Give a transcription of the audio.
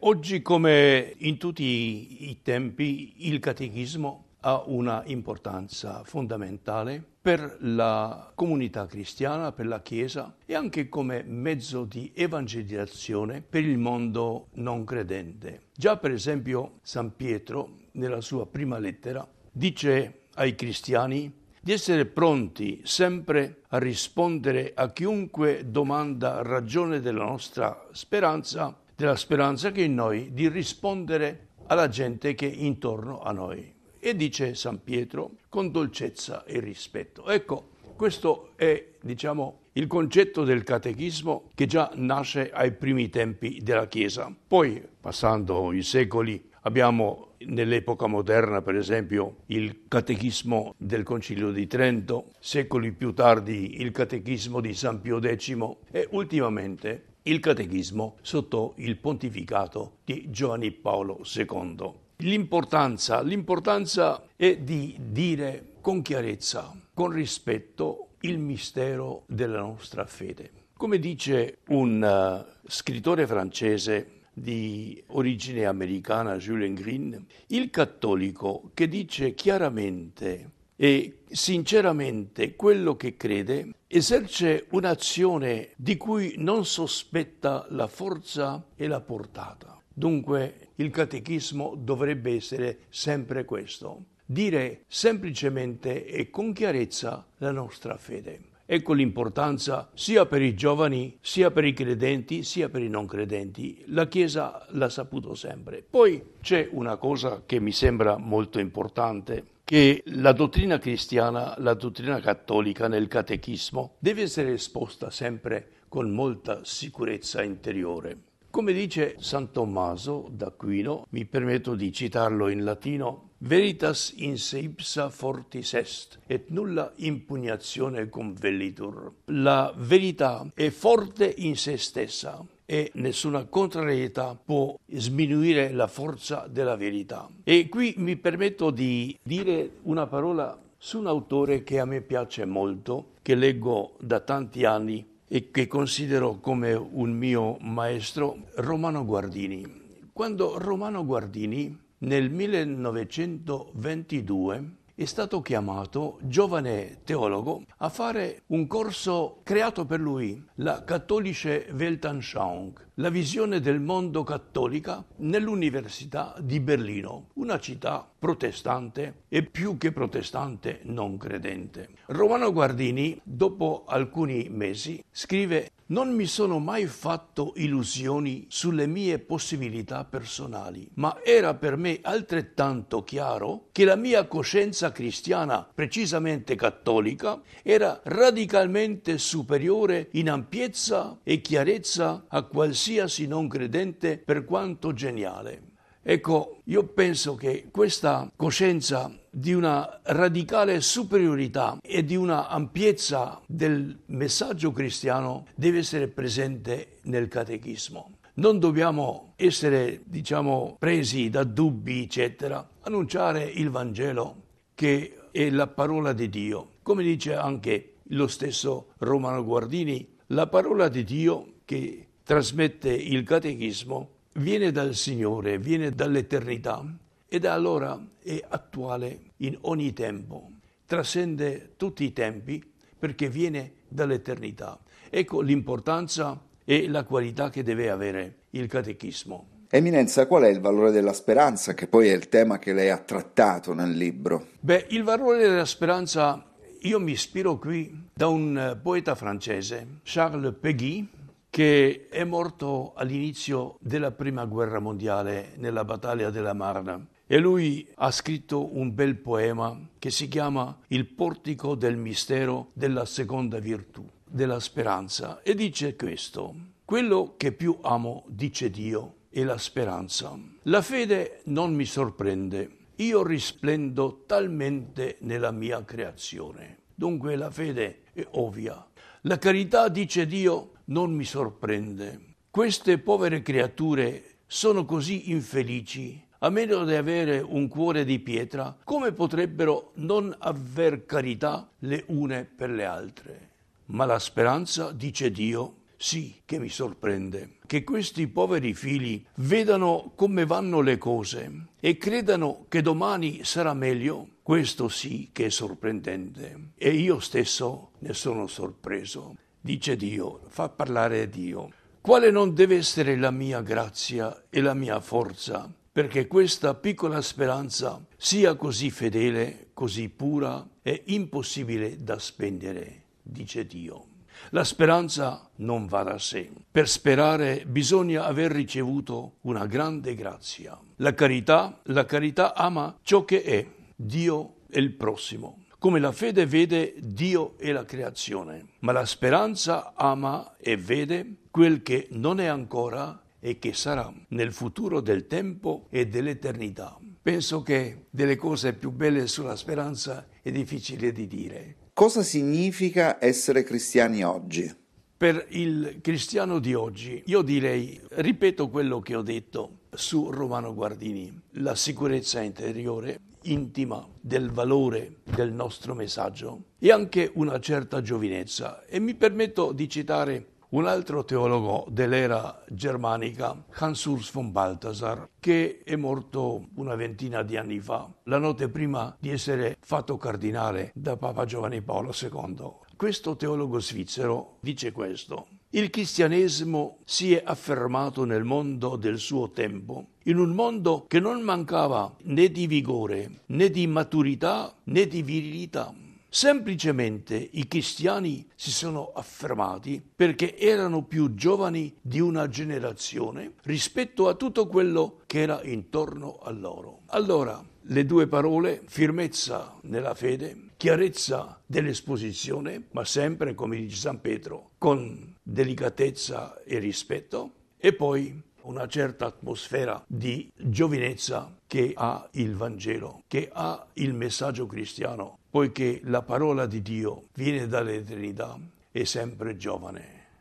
Oggi, come in tutti i tempi, il catechismo ha una importanza fondamentale per la comunità cristiana, per la Chiesa e anche come mezzo di evangelizzazione per il mondo non credente. Già per esempio San Pietro, nella sua prima lettera, dice ai cristiani di essere pronti sempre a rispondere a chiunque domanda ragione della nostra speranza, della speranza che è in noi, di rispondere alla gente che è intorno a noi. E dice San Pietro, con dolcezza e rispetto. Ecco, questo è, il concetto del catechismo che già nasce ai primi tempi della Chiesa. Poi, passando i secoli, abbiamo nell'epoca moderna, per esempio, il catechismo del Concilio di Trento, secoli più tardi il catechismo di San Pio X e ultimamente il catechismo sotto il pontificato di Giovanni Paolo II. L'importanza è di dire con chiarezza, con rispetto, il mistero della nostra fede. Come dice un scrittore francese di origine americana, Jules Green, il cattolico che dice chiaramente e sinceramente quello che crede esercita un'azione di cui non sospetta la forza e la portata. Dunque il catechismo dovrebbe essere sempre questo, dire semplicemente e con chiarezza la nostra fede. Ecco l'importanza sia per i giovani, sia per i credenti, sia per i non credenti. La Chiesa l'ha saputo sempre. Poi c'è una cosa che mi sembra molto importante, che la dottrina cristiana, la dottrina cattolica nel catechismo deve essere esposta sempre con molta sicurezza interiore. Come dice San Tommaso d'Aquino, mi permetto di citarlo in latino, Veritas in se ipsa fortis est, et nulla impugnazione convellitur. La verità è forte in se stessa e nessuna contrarietà può sminuire la forza della verità. E qui mi permetto di dire una parola su un autore che a me piace molto, che leggo da tanti anni e che considero come un mio maestro, Romano Guardini. Quando Romano Guardini nel 1922 è stato chiamato giovane teologo a fare un corso creato per lui, la Katholische Weltanschauung, la visione del mondo cattolica nell'Università di Berlino, una città protestante e più che protestante non credente. Romano Guardini, dopo alcuni mesi, scrive: non mi sono mai fatto illusioni sulle mie possibilità personali, ma era per me altrettanto chiaro che la mia coscienza cristiana, precisamente cattolica, era radicalmente superiore in ampiezza e chiarezza a qualsiasi non credente per quanto geniale. Ecco, io penso che questa coscienza di una radicale superiorità e di una ampiezza del messaggio cristiano deve essere presente nel catechismo. Non dobbiamo essere, presi da dubbi, eccetera. Annunciare il Vangelo, che è la parola di Dio. Come dice anche lo stesso Romano Guardini, la parola di Dio che trasmette il catechismo viene dal Signore, viene dall'eternità e da allora è attuale in ogni tempo, trascende tutti i tempi perché viene dall'eternità. Ecco l'importanza e la qualità che deve avere il catechismo. Eminenza, qual è il valore della speranza, che poi è il tema che lei ha trattato nel libro? Il valore della speranza, io mi ispiro qui da un poeta francese, Charles Péguy, che è morto all'inizio della Prima Guerra Mondiale nella battaglia della Marne. E lui ha scritto un bel poema che si chiama Il portico del mistero della seconda virtù, della speranza. E dice questo: quello che più amo, dice Dio, è la speranza. La fede non mi sorprende, io risplendo talmente nella mia creazione. Dunque la fede è ovvia. La carità, dice Dio, non mi sorprende. Queste povere creature sono così infelici, a meno di avere un cuore di pietra, come potrebbero non aver carità le une per le altre? Ma la speranza, dice Dio, sì che mi sorprende che questi poveri figli vedano come vanno le cose e credano che domani sarà meglio. Questo sì che è sorprendente e io stesso ne sono sorpreso. Dice Dio, fa parlare Dio. Quale non deve essere la mia grazia e la mia forza, perché questa piccola speranza sia così fedele, così pura e impossibile da spegnere, dice Dio. La speranza non va da sé. Per sperare bisogna aver ricevuto una grande grazia. La carità ama ciò che è, Dio e il prossimo. Come la fede vede Dio e la creazione, ma la speranza ama e vede quel che non è ancora e che sarà nel futuro del tempo e dell'eternità. Penso che delle cose più belle sulla speranza è difficile di dire. Cosa significa essere cristiani oggi? Per il cristiano di oggi, io direi, ripeto quello che ho detto su Romano Guardini, la sicurezza interiore, intima del valore del nostro messaggio e anche una certa giovinezza. E mi permetto di citare un altro teologo dell'era germanica, Hans Urs von Balthasar, che è morto una ventina di anni fa, la notte prima di essere fatto cardinale da Papa Giovanni Paolo II. Questo teologo svizzero dice questo: il cristianesimo si è affermato nel mondo del suo tempo, in un mondo che non mancava né di vigore, né di maturità, né di virilità. Semplicemente i cristiani si sono affermati perché erano più giovani di una generazione rispetto a tutto quello che era intorno a loro. Allora, le due parole, firmezza nella fede, chiarezza dell'esposizione, ma sempre, come dice San Pietro, con delicatezza e rispetto, e poi una certa atmosfera di giovinezza che ha il Vangelo, che ha il messaggio cristiano, poiché la parola di Dio viene dall'eternità, è sempre giovane.